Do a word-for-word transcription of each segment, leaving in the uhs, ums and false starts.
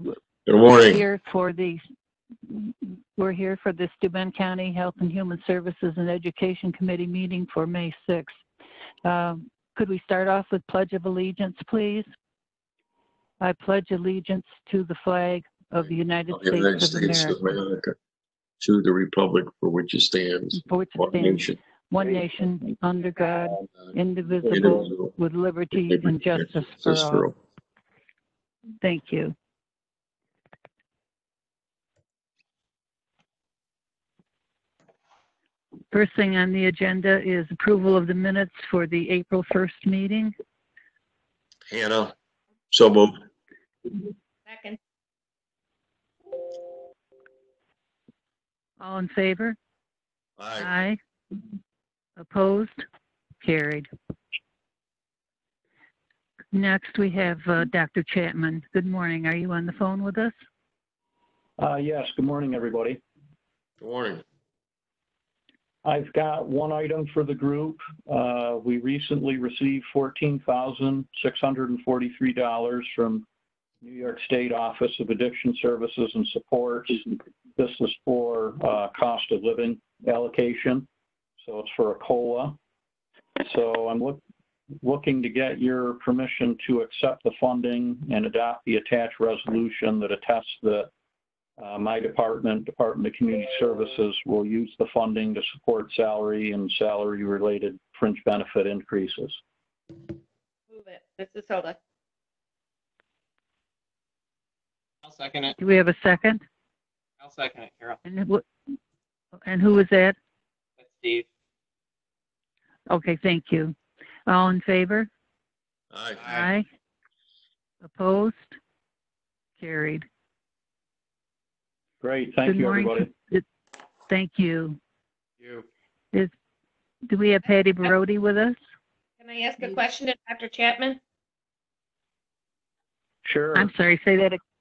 Good We're morning. here for the, we're here for the Steuben County Health and Human Services and Education Committee meeting for May sixth. Um, could we start off with Pledge of Allegiance, please? I pledge allegiance to the flag of the United Of the United States of States America, of America, to the republic for which it stands, for which it one stands, nation, one nation, under God, uh, indivisible, indivisible, with liberty liberty and justice for justice all. Thank you. First thing on the agenda is approval of the minutes for the April first meeting. Hannah, so moved. Second. All in favor? Aye. Aye. Opposed? Carried. Next, we have uh, Doctor Chapman. Good morning. Are you on the phone with us? Uh, yes, good morning, everybody. Good morning. I've got one item for the group. Uh, we recently received fourteen thousand six hundred forty-three dollars from New York State Office of Addiction Services and Supports. This is for uh, cost of living allocation, so it's for a COLA. So I'm look, looking to get your permission to accept the funding and adopt the attached resolution that attests that Uh, my department, Department of Community Services, will use the funding to support salary and salary-related fringe benefit increases. Move it. This is Hilda. I'll second it. Do we have a second? I'll second it, Carol. And who, and who is that? That's Steve. Okay, thank you. All in favor? Aye. Aye. Opposed? Carried. Great, thank Good you, morning. everybody. It- Thank you. You. Is, do we have Patty Brody with us? Can I ask a question to Doctor Chapman? Sure. I'm sorry, say that. ag-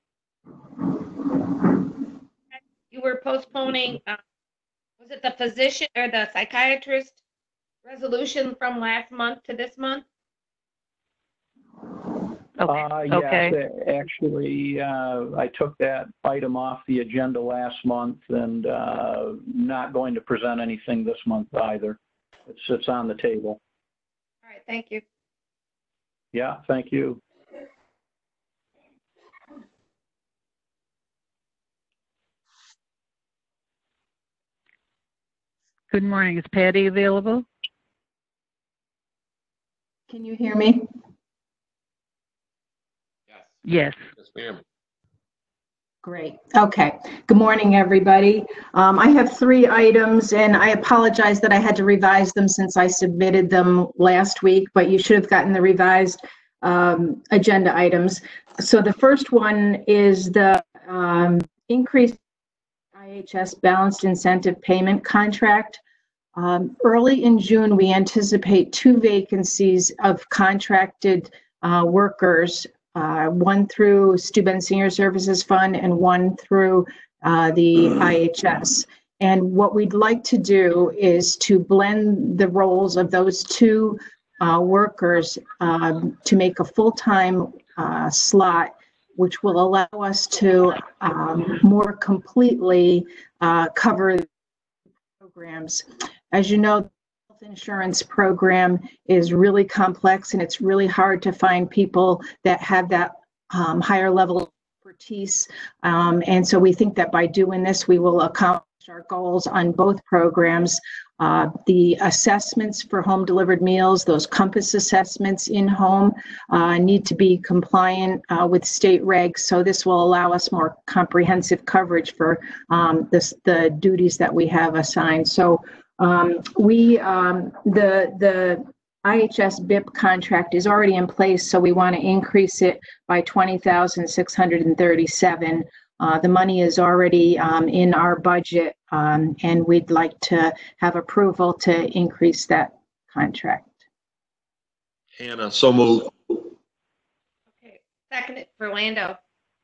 You were postponing, uh, was it the physician or the psychiatrist resolution from last month to this month? Okay, Uh, yes, okay. a- actually, uh, I took that item off the agenda last month and uh, not going to present anything this month either. It sits on the table. All right, thank you. Yeah, thank you. Good morning. Is Patty available? Can you hear me? Yes. Yes. Yes, ma'am. Great. Okay. Good morning, everybody. Um, I have three items, and I apologize that I had to revise them since I submitted them last week, but you should have gotten the revised um, agenda items. So the first one is the um, increased I H S balanced incentive payment contract. Um, early in June, we anticipate two vacancies of contracted uh, workers, uh, one through Steuben Senior Services Fund and one through uh, the I H S. And what we'd like to do is to blend the roles of those two uh, workers um, to make a full-time uh, slot, which will allow us to um, more completely uh, cover programs. As you know, the health insurance program is really complex, and it's really hard to find people that have that um, higher level of expertise. Um, and so we think that by doing this, we will accomplish our goals on both programs. Uh, the assessments for home delivered meals, those COMPASS assessments in home, uh, need to be compliant uh, with state regs. So this will allow us more comprehensive coverage for um, this, the duties that we have assigned. So um, we, um, the, the I H S B I P contract is already in place, so we want to increase it by twenty thousand six hundred thirty-seven. Uh, the money is already um, in our budget, um, and we'd like to have approval to increase that contract. Hannah, so moved. Okay, second it for Lando.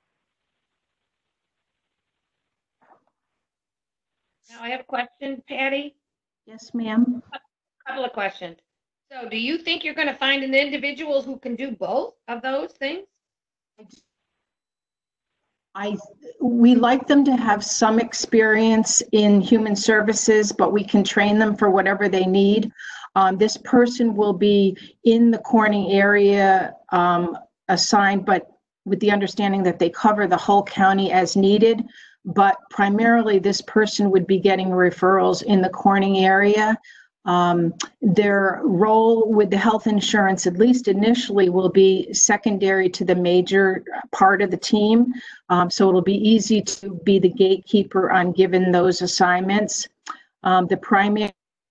Now I have a question, Patty. Yes, ma'am. Couple of questions. So do you think you're going to find an individual who can do both of those things? I, we like them to have some experience in human services, but we can train them for whatever they need. Um, this person will be in the Corning area um, assigned, but with the understanding that they cover the whole county as needed. But primarily, this person would be getting referrals in the Corning area. Um, their role with the health insurance, at least initially, will be secondary to the major part of the team. Um, so it'll be easy to be the gatekeeper on given those assignments. Um, the primary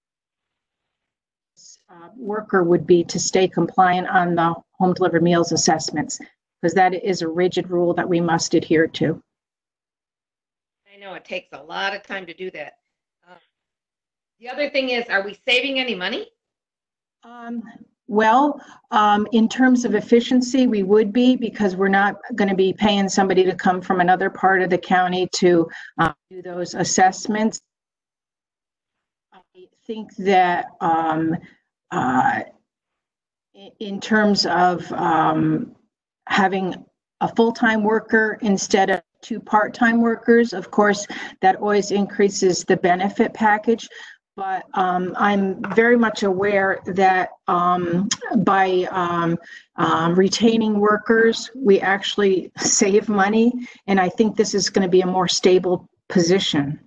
uh, worker would be to stay compliant on the home delivered meals assessments, because that is a rigid rule that we must adhere to. I know it takes a lot of time to do that. Uh, The other thing is, are we saving any money? Um, well, um, in terms of efficiency, we would be, because we're not going to be paying somebody to come from another part of the county to uh, do those assessments. I think that um, uh, in terms of um, having a full-time worker instead of two part-time workers, of course, that always increases the benefit package. But um, I'm very much aware that um, by um, um, retaining workers, we actually save money. And I think this is going to be a more stable position.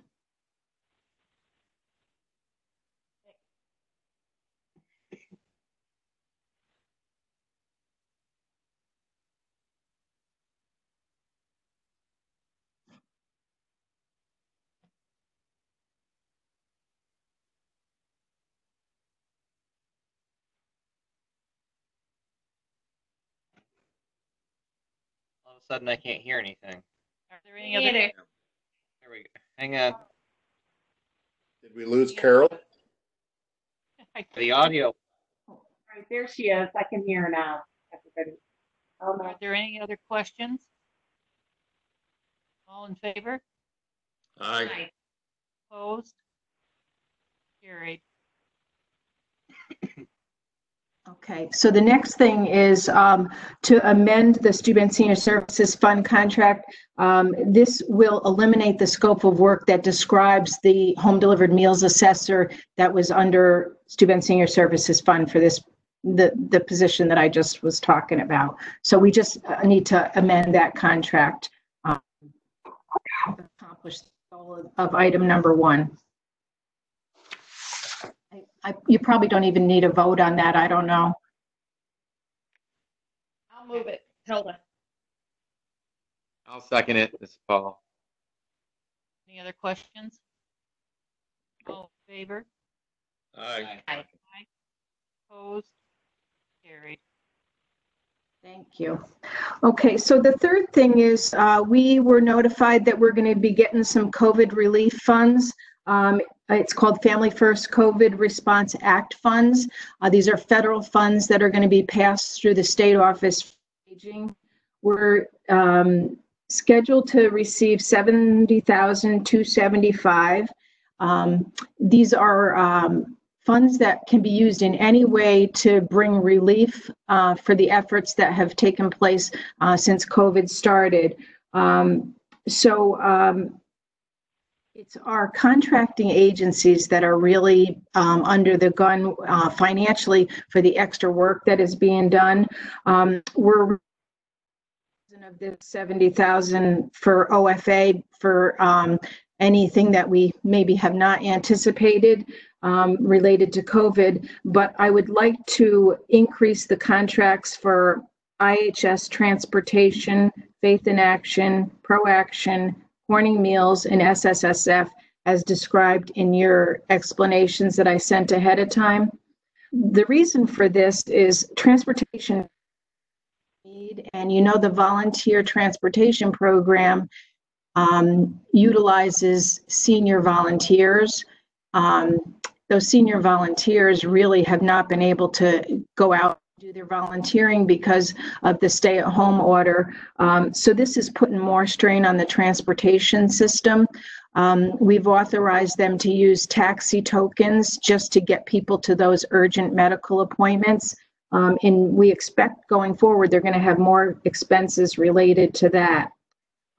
All of a sudden, I can't hear anything. Are there any Me other? neither. There we go. Hang on. Did we lose Carol? The audio. Right, there she is. I can hear her now, everybody. Oh, Are no. there any other questions? All in favor? Aye. Aye. Opposed? Carried. Okay, so the next thing is um, to amend the Steuben Senior Services Fund contract. Um, this will eliminate the scope of work that describes the home delivered meals assessor that was under Steuben Senior Services Fund for this, the, the position that I just was talking about. So we just uh, need to amend that contract um, to accomplish the goal of, of item number one. I, I, you probably don't even need a vote on that. I don't know. I'll move it. Hilda. I'll second it. This is Paul. Any other questions? All in favor? Aye. Aye. Opposed? Carried. Thank you. Okay, so the third thing is uh, we were notified that we're going to be getting some COVID relief funds. Um, it's called Family First COVID Response Act funds. Uh, these are federal funds that are going to be passed through the state office for aging. We're um, scheduled to receive seventy thousand two hundred seventy-five dollars. Um, these are um, funds that can be used in any way to bring relief uh, for the efforts that have taken place uh, since COVID started. Um, so um, it's our contracting agencies that are really um, under the gun uh, financially for the extra work that is being done. Um, we're of the seventy thousand for O F A for um, anything that we maybe have not anticipated um, related to COVID, but I would like to increase the contracts for I H S Transportation, Faith in Action, ProAction, Corning Meals, and S S S F as described in your explanations that I sent ahead of time. The reason for this is transportation need, and you know the volunteer transportation program um, utilizes senior volunteers. Um, those senior volunteers really have not been able to go out and do their volunteering because of the stay-at-home order. Um, so this is putting more strain on the transportation system. Um, we've authorized them to use taxi tokens just to get people to those urgent medical appointments. Um, and we expect going forward, they're going to have more expenses related to that.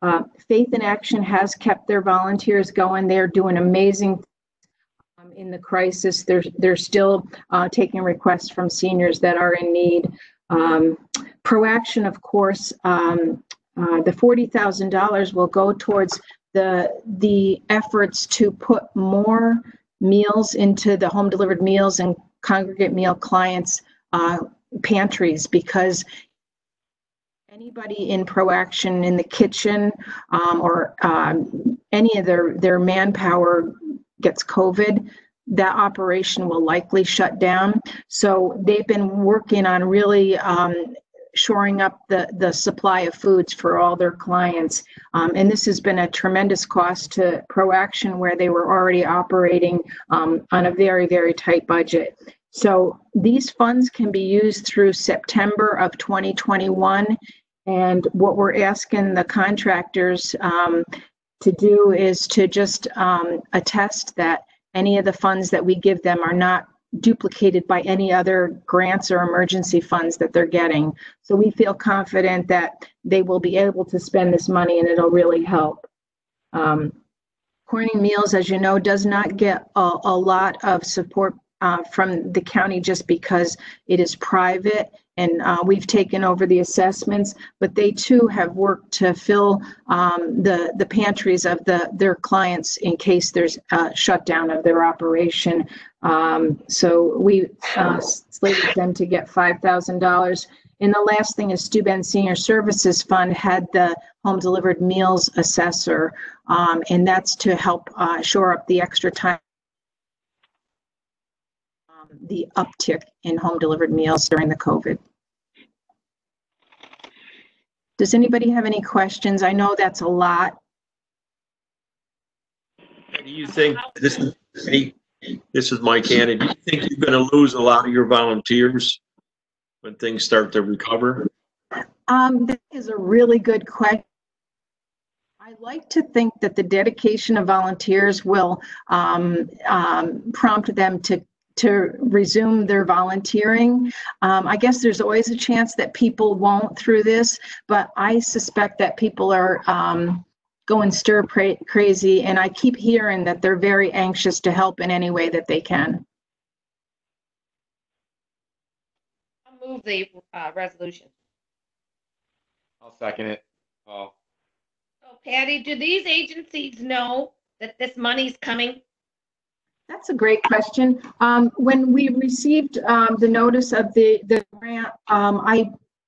Uh, Faith in Action has kept their volunteers going. They're doing amazing um, in the crisis. They're, they're still uh, taking requests from seniors that are in need. Um, ProAction, of course, um, uh, the forty thousand dollars will go towards the, the efforts to put more meals into the home delivered meals and congregate meal clients' uh, pantries, because anybody in ProAction in the kitchen um, or um, any of their, their manpower gets COVID, that operation will likely shut down. So they've been working on really um, shoring up the, the supply of foods for all their clients. Um, and this has been a tremendous cost to ProAction, where they were already operating um, on a very, very tight budget. So these funds can be used through September of twenty twenty-one. And what we're asking the contractors um, to do is to just um, attest that any of the funds that we give them are not duplicated by any other grants or emergency funds that they're getting. So we feel confident that they will be able to spend this money and it'll really help. Um, Corning Meals, as you know, does not get a, a lot of support uh, from the county just because it is private, and uh, we've taken over the assessments, but they too have worked to fill um, the, the pantries of the, their clients in case there's a shutdown of their operation. Um, so we uh, slated them to get five thousand dollars. And the last thing is Steuben Senior Services Fund had the home delivered meals assessor, um, and that's to help uh, shore up the extra time, um, the uptick in home delivered meals during the COVID. Does anybody have any questions? I know that's a lot. Do you think this is any, this is Mike Hannon? Do you think you're going to lose a lot of your volunteers when things start to recover? Um, that is a really good question. I like to think that the dedication of volunteers will um, um, prompt them to to resume their volunteering. Um, I guess there's always a chance that people won't through this, but I suspect that people are um, going stir crazy, and I keep hearing that they're very anxious to help in any way that they can. I'll move the uh, resolution. I'll second it. Paul. So Patty, do these agencies know that this money's coming? That's a great question. Um, when we received um, the notice of the, the grant, um, I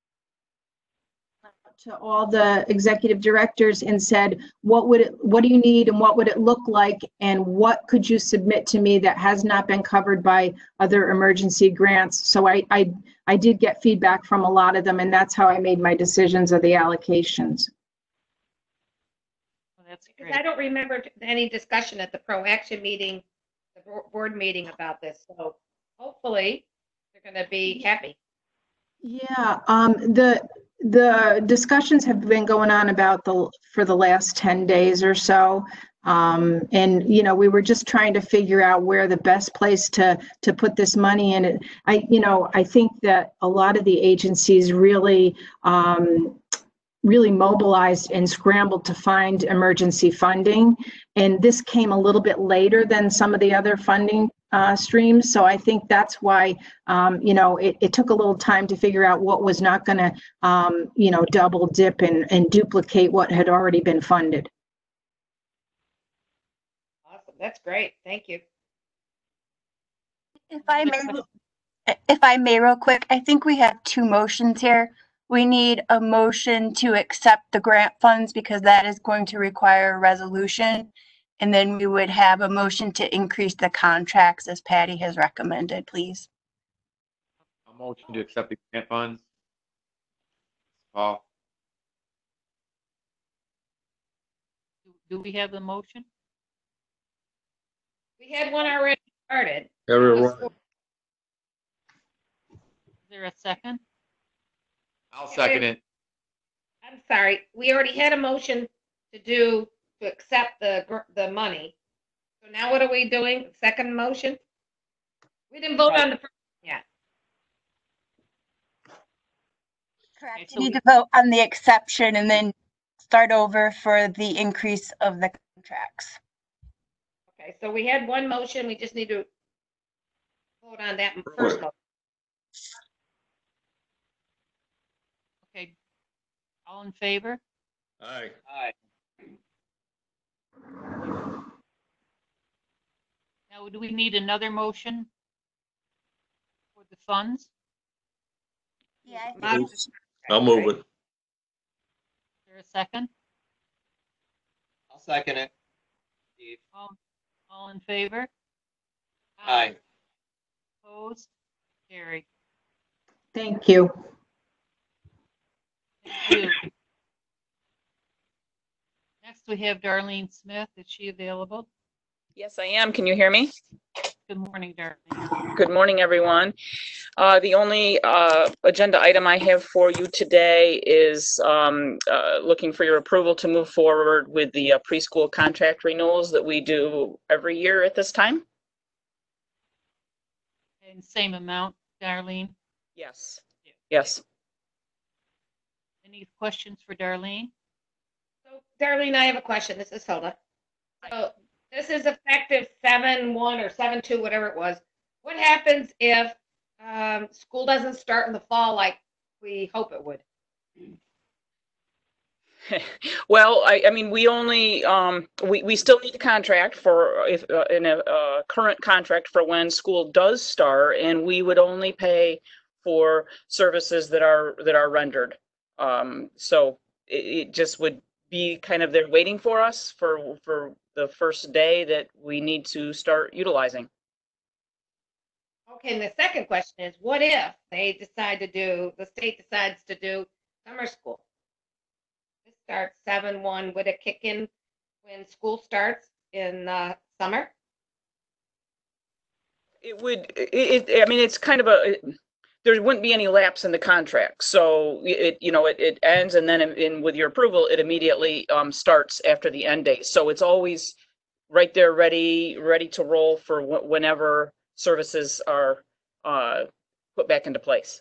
to all the executive directors and said, what would it, what do you need and what would it look like, and what could you submit to me that has not been covered by other emergency grants? So I, I, I did get feedback from a lot of them, and that's how I made my decisions of the allocations. Well, that's Because great. I don't remember t- any discussion at the ProAction meeting, the bo- board meeting about this. So hopefully they're going to be happy. Yeah, um, the the discussions have been going on about the for the last ten days or so. Um, and, you know, we were just trying to figure out where the best place to to put this money in. It, I, you know, I think that a lot of the agencies really um, really mobilized and scrambled to find emergency funding. And this came a little bit later than some of the other funding uh, streams. So I think that's why, um, you know, it, it took a little time to figure out what was not going to, um, you know, double dip and, and duplicate what had already been funded. Awesome. That's great. Thank you. If I may, if I may real quick, I think we have two motions here. We need a motion to accept the grant funds because that is going to require a resolution. And then we would have a motion to increase the contracts as Patty has recommended, please. A motion to accept the grant funds. Paul. Do we have the motion? We had one already started. Everyone, Is there a second? I'll second it. I'm sorry. We already had a motion to do, to accept the, gr- the money. So now what are we doing? Second motion? We didn't vote on the first one yet. Correct. so You need we- to vote on the exception and then start over for the increase of the contracts. Okay, so we had one motion, we just need to vote on that first motion. Okay. All in favor? Aye. Aye. Now, do we need another motion for the funds? Yeah, I think Move. I'll move it. Is there a second? I'll second it. Steve. All, all in favor? Aye. Opposed? Carried. Thank you. Thank you. Next, we have Darlene Smith. Is she available? Yes, I am. Can you hear me? Good morning, Darlene. Good morning, everyone. Uh, the only uh, agenda item I have for you today is um, uh, looking for your approval to move forward with the uh, preschool contract renewals that we do every year at this time. And same amount, Darlene. Yes. Yes. Any questions for Darlene? So Darlene, I have a question. This is Hilda. So this is effective seven one or seven two, whatever it was. What happens if um, school doesn't start in the fall like we hope it would? Well, I, I mean, we only, um, we, we still need a contract for, if, uh, in a, uh current contract for when school does start, and we would only pay for services that are, that are rendered. Um, so it, it just would be kind of there waiting for us for, for the first day that we need to start utilizing. Okay, and the second question is, what if they decide to do, the state decides to do summer school? This starts seven one, would it kick in when school starts in uh, summer? It would, it, it, I mean, it's kind of a, it, there wouldn't be any lapse in the contract. So it, you know, it, it ends, and then in, in with your approval, it immediately um, starts after the end date. So it's always right there, ready, ready to roll for wh whenever services are uh, put back into place.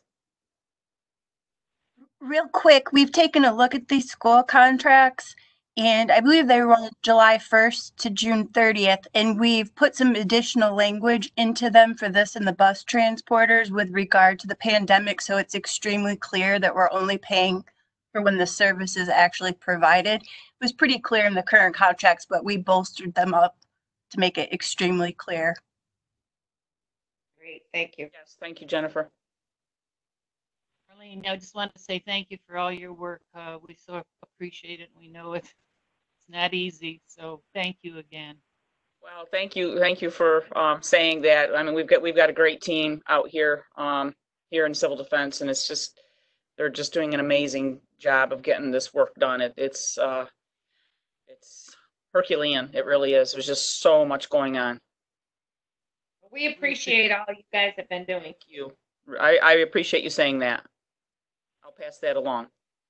real quick, we've taken a look at these school contracts, and I believe they run July first to June thirtieth, and we've put some additional language into them for this and the bus transporters with regard to the pandemic, so it's extremely clear that we're only paying for when the service is actually provided. It was pretty clear in the current contracts, but we bolstered them up to make it extremely clear. Great, thank you. Yes, thank you, Jennifer. Darlene, I just want to say thank you for all your work. Uh, we so appreciate it. We know it's, it's not easy, so thank you again. Well, thank you, thank you for um, saying that. I mean, we've got we've got a great team out here um, here in civil defense, and it's just they're just doing an amazing job of getting this work done. It, it's uh, it's Herculean. It really is. There's just so much going on. We appreciate all you guys have been doing. Thank you. I, I appreciate you saying that. I'll pass that along.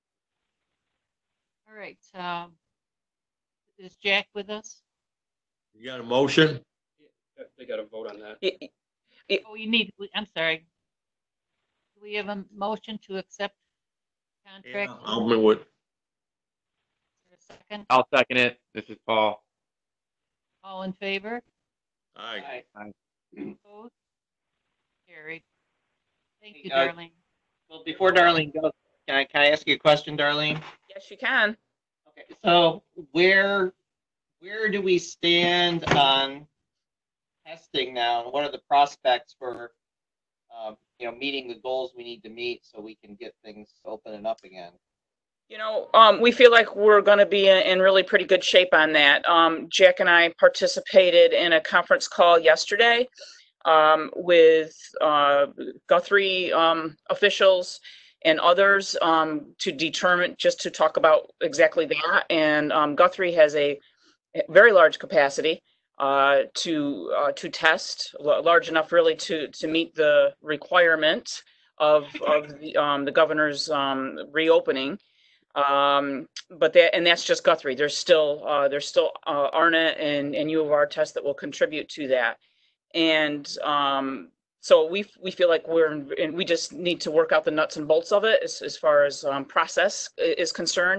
All right. Um, is Jack with us? You got a motion? They got to vote on that. It, it, Oh, you need, I'm sorry. Do we have a motion to accept Yeah, contract? I'll move it. Is there a second? I'll second it. This is Paul. All in favor? Aye. Opposed? Carried. Thank you, Uh, Darlene. Well, before Darlene goes, can I, can I ask you a question, Darlene? yes, you can. Okay, so where, where do we stand on testing now? And what are the prospects for, um, you know, meeting the goals we need to meet so we can get things opening up again? You know, um, we feel like we're going to be in, in really pretty good shape on that. Um, Jack and I participated in a conference call yesterday um, with uh, Guthrie um, officials and others um, to determine, just to talk about exactly that. And um, Guthrie has a very large capacity uh, to uh, to test, large enough really to to meet the requirement of of the, um, the governor's um, reopening. Um, but that, and that's just Guthrie. There's still, uh, there's still, uh, ARNA and, and U of R tests that will contribute to that. And, um, so we, we feel like we're, in, and we just need to work out the nuts and bolts of it as, as far as, um, process is concerned.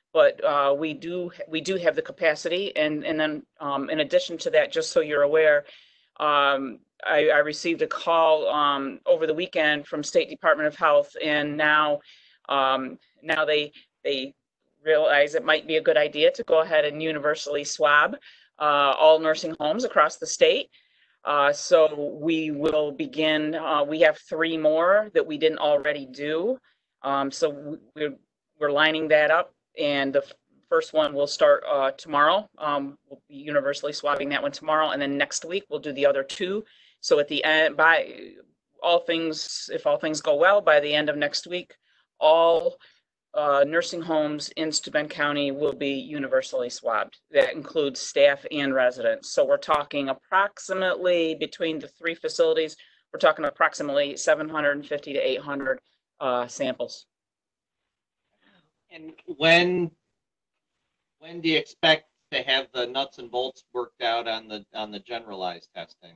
but uh, we do we do have the capacity. And and then um, in addition to that, just so you're aware, um, I, I received a call um, over the weekend from State Department of Health, and now um, now they they realize it might be a good idea to go ahead and universally swab uh, all nursing homes across the state. Uh, so we will begin. Uh, we have three more that we didn't already do. Um, so we're we're lining that up, and the first one will start uh, tomorrow. Um, we'll be universally swabbing that one tomorrow, and then next week we'll do the other two. So at the end, by all things, if all things go well, by the end of next week, all uh, nursing homes in Steuben County will be universally swabbed. That includes staff and residents. So we're talking approximately between the three facilities, we're talking approximately seven hundred fifty to eight hundred uh, samples. And when, when do you expect to have the nuts and bolts worked out on the, on the generalized testing?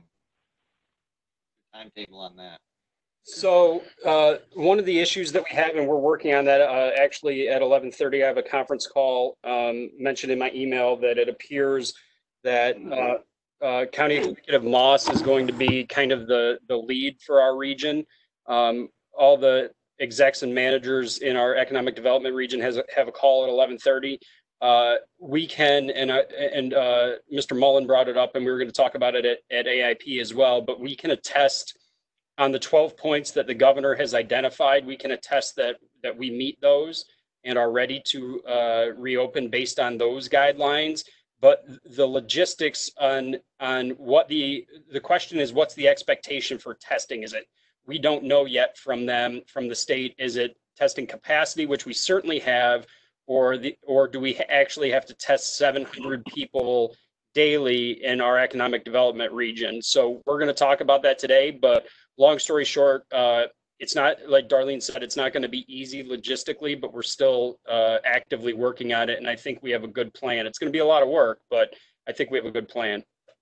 Timetable on that? So uh, one of the issues that we have, and we're working on that uh, actually at eleven thirty, I have a conference call um, mentioned in my email that it appears that uh, uh, County Executive Moss is going to be kind of the, the lead for our region. Um, all the execs and managers in our economic development region has a, have a call at eleven thirty. Uh, we can, and, uh, and uh, Mister Mullen brought it up, and we were going to talk about it at, at A I P as well, but we can attest on the twelve points that the governor has identified. We can attest that that we meet those and are ready to uh, reopen based on those guidelines. But the logistics on on what the the question is, what's the expectation for testing? Is it, we don't know yet from them, from the state, is it testing capacity, which we certainly have, or the or do we actually have to test seven hundred people daily in our economic development region? So we're going to talk about that today, but long story short, uh, it's not, like Darlene said, it's not going to be easy logistically, but we're still uh, actively working on it. And I think we have a good plan. It's going to be a lot of work, but I think we have a good plan.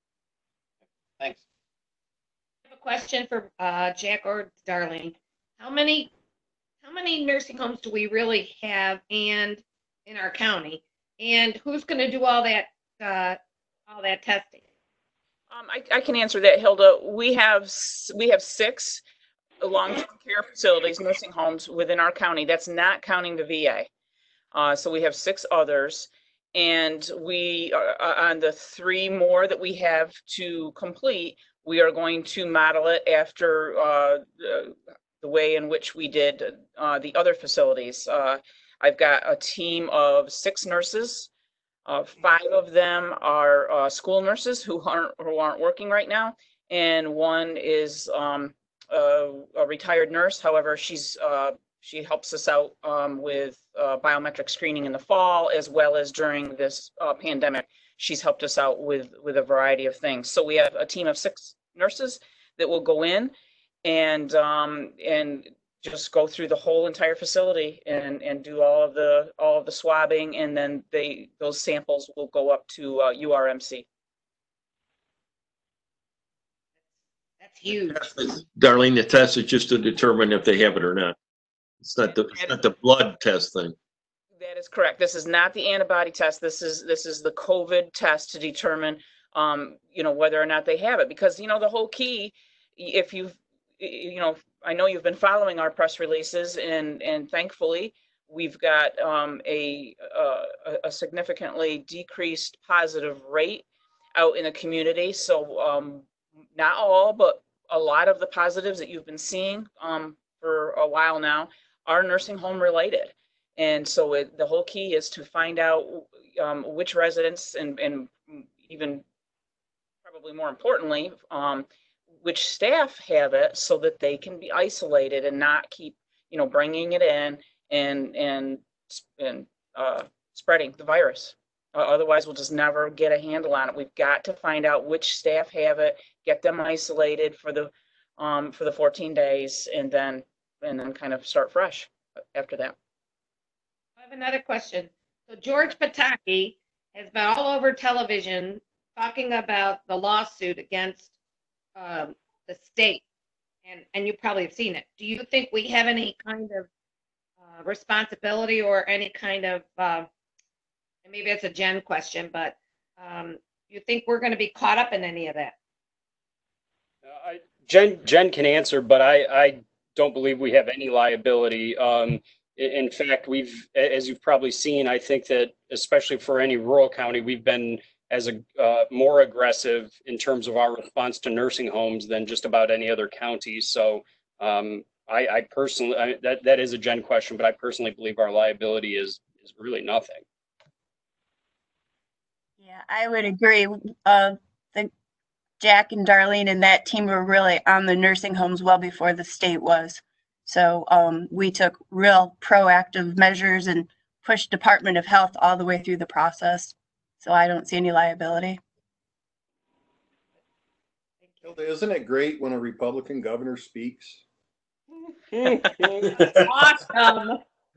Thanks. I have a question for uh, Jack or Darlene. How many, how many nursing homes do we really have and in our county? And who's going to do all that, uh, all that testing? Um, I, I can answer that, Hilda. We have we have six long-term care facilities, nursing homes within our county. That's not counting the V A. Uh, so we have six others, and we are on the three more that we have to complete. We are going to model it after uh, the, the way in which we did uh, the other facilities. Uh, I've got a team of six nurses. Uh, five of them are uh, school nurses who aren't who aren't working right now, and one is um, a, a retired nurse. However, she's uh, she helps us out um, with uh, biometric screening in the fall, as well as during this uh, pandemic. She's helped us out with with a variety of things. So we have a team of six nurses that will go in and um, and just go through the whole entire facility and, and do all of the all of the swabbing, and then they those samples will go up to uh, U R M C. That's huge. Darlene, the test is just to determine if they have it or not. It's not the it's not the blood test thing. That is correct. This is not the antibody test. This is this is the COVID test to determine um, you know, whether or not they have it, because you know the whole key, if you've you know, I know you've been following our press releases, and and thankfully we've got um, a, a a significantly decreased positive rate out in the community. So um, not all, but a lot of the positives that you've been seeing um, for a while now are nursing home related. And so it, the whole key is to find out um, which residents, and and even probably more importantly, um, which staff have it, so that they can be isolated and not keep, you know, bringing it in and and and uh, spreading the virus. Uh, otherwise, we'll just never get a handle on it. We've got to find out which staff have it, get them isolated for the um, for the fourteen days, and then and then kind of start fresh after that. I have another question. So George Pataki has been all over television talking about the lawsuit against Um, the state, and and you probably have seen it. Do you think we have any kind of uh, responsibility or any kind of uh, and maybe it's a Jen question, but, um, you think we're gonna be caught up in any of that? Uh, I, Jen, Jen can answer, but I, I don't believe we have any liability. Um, i- in fact, we've, a- as you've probably seen, I think that especially for any rural county, we've been as a, uh, more aggressive in terms of our response to nursing homes than just about any other county. So, um, I, I personally, I, that, that is a Jen question, but I personally believe our liability is, is really nothing. Yeah, I would agree. Uh, the Jack and Darlene and that team were really on the nursing homes well before the state was. So um, we took real proactive measures and pushed Department of Health all the way through the process. So I don't see any liability. Hilda, isn't it great when a Republican governor speaks? Awesome.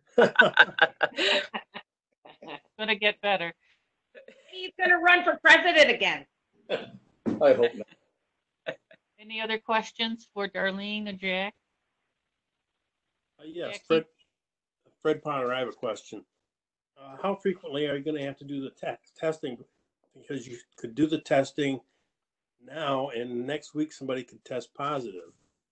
Gonna get better. He's gonna run for president again. I hope not. Any other questions for Darlene or Jack? Uh, Yes, Jackie? Fred, Fred Potter, I have a question. Uh, How frequently are you going to have to do the te- testing? Because you could do the testing now and next week somebody could test positive.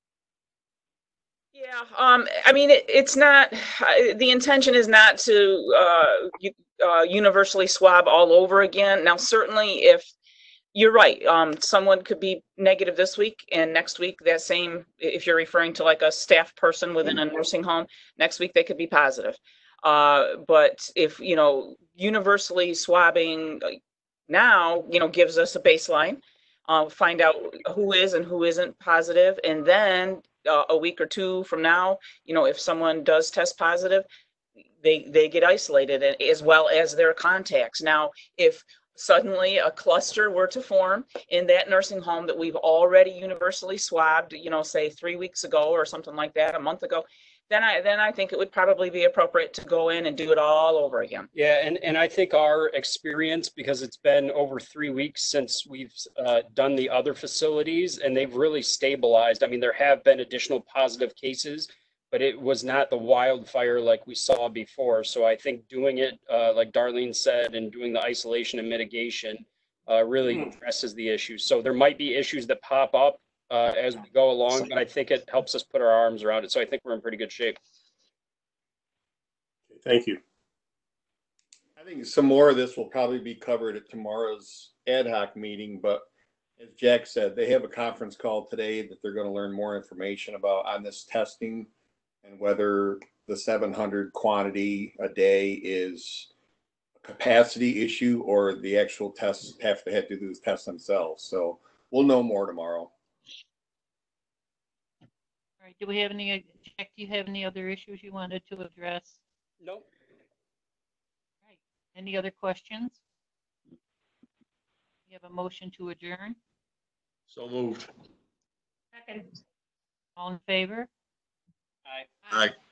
Yeah, um, I mean, it, it's not, uh, the intention is not to, uh, u- uh, universally swab all over again. Now, certainly if, you're right, um, someone could be negative this week and next week that same, if you're referring to like a staff person within a nursing home, next week they could be positive. Uh, but if, you know, universally swabbing uh, now, you know, gives us a baseline, uh, find out who is and who isn't positive, and then uh, a week or two from now, you know, if someone does test positive, they they get isolated, and as well as their contacts. Now, if suddenly a cluster were to form in that nursing home that we've already universally swabbed, you know, say three weeks ago or something like that, a month ago, then I then I think it would probably be appropriate to go in and do it all over again. Yeah, and, and I think our experience, because it's been over three weeks since we've uh, done the other facilities, and they've really stabilized. I mean, there have been additional positive cases, but it was not the wildfire like we saw before. So I think doing it, uh, like Darlene said, and doing the isolation and mitigation uh, really addresses the issue. So there might be issues that pop up uh, as we go along, but I think it helps us put our arms around it. So I think we're in pretty good shape. Thank you. I think some more of this will probably be covered at tomorrow's ad hoc meeting, but as Jack said, they have a conference call today that they're going to learn more information about on this testing and whether the seven hundred quantity a day is a capacity issue or the actual tests have to have to do the tests themselves. So we'll know more tomorrow. All right, do we have any, Jack, do you have any other issues you wanted to address? Nope. All right, any other questions? You have a motion to adjourn? So moved. Second. All in favor? Aye. Aye.